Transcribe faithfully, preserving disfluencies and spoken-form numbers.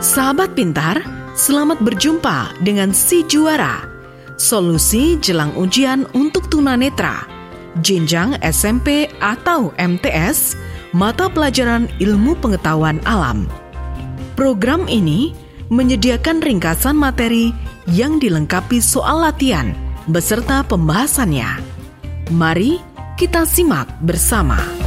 Sahabat pintar, selamat berjumpa dengan Si Juara, solusi jelang ujian untuk tunanetra, jenjang S M P atau M T S, mata pelajaran ilmu pengetahuan alam. Program ini menyediakan ringkasan materi yang dilengkapi soal latihan beserta pembahasannya. Mari kita simak bersama.